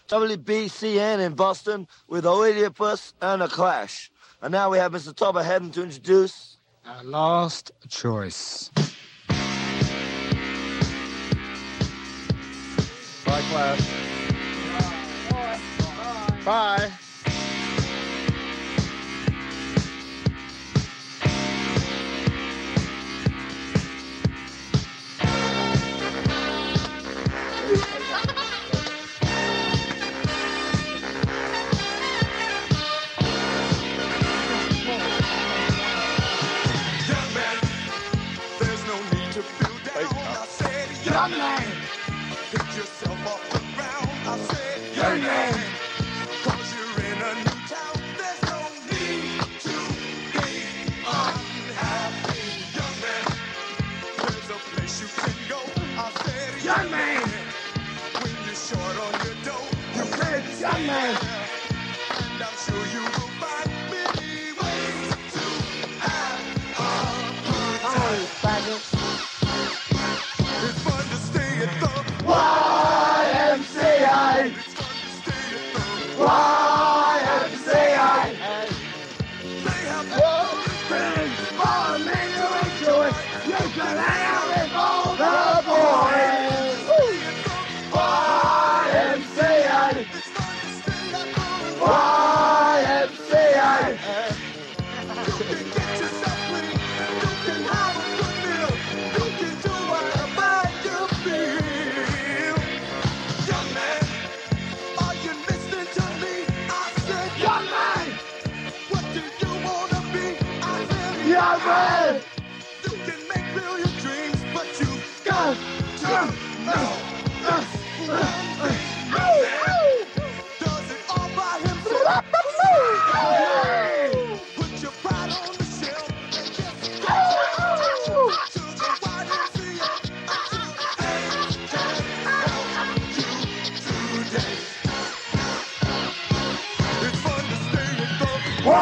WBCN in Boston with Oedipus and The Clash. And now we have Mr. Top of Heaven to introduce... Our last choice. Bye, Clash. Bye. Young man, pick yourself off the ground. I said, young man, 'cause you're in a new town. There's no need to be unhappy. Young man, there's a place you can go. I said, young man, when you're short on your dough. You said, young man, and I'm sure you will find many ways to have a good time. It's fun to stay at the YMCA. It's fun to stay at the YMCA. They have things for me to enjoy. You can hang out with all the boys. YMCA. It's fun to stay at the YMCA. You can get yourself clean. You can have a good meal. You can do whatever you feel. Young man, are you listening to me? I said, young man, what do you want to be? I said, young man, you can make real your dreams, but you got to know. Does it all by himself? Put your pride on the shelf and just go to the YMCA. It's fun to stay at the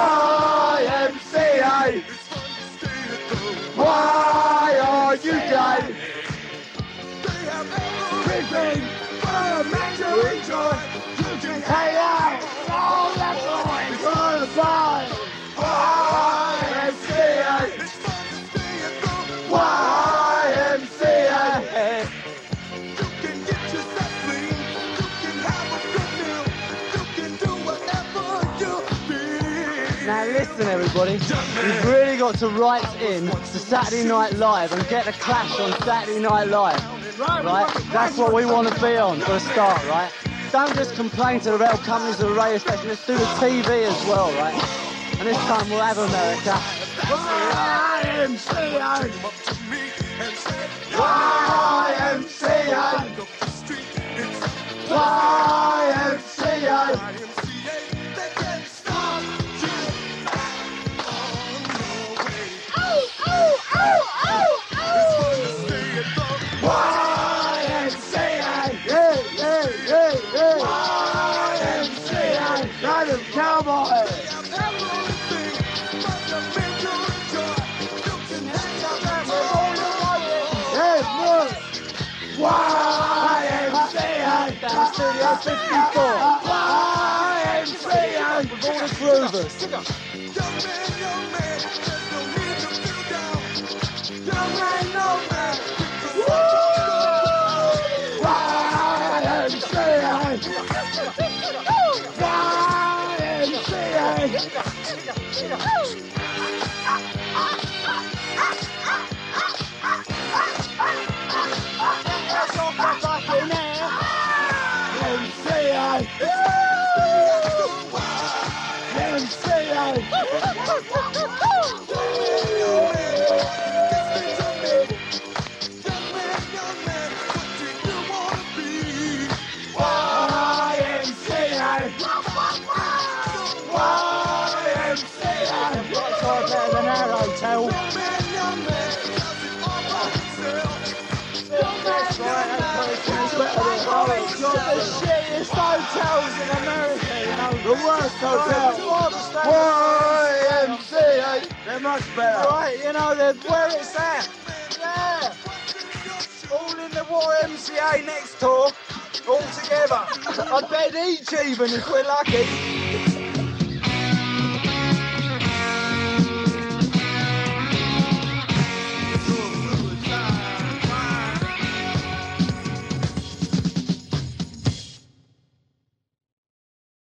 YMCA. It's fun to stay at the Why are you gay? They have everything for a man to enjoy. You can hang out with all the boys on the side. YMCA. It's fun to stay at the YMCA. You can get yourself clean. You can have a good meal. You can do whatever you feel. Now listen everybody, we've really got to write in to Saturday Night Live and get the Clash on Saturday Night Live, right? That's what we want to be on for a start, right? Don't just complain to the rail companies or the radio station, let's do the TV as well, right? And this time we'll have America. YMCA. YMCA. YMCA. They can't stop you on your way. It's fun to stay at the YMCA. YMCA. Right of cowboy! Studio 54. YMCA with all the groovers. Young man, there's no need to feel down. Young man, The shittiest hotels in America, you know. The worst hotel. YMCA. They're much better. Right, you know, where it's at. Yeah. All in the YMCA next door. all together. I'd bet each even if we're lucky.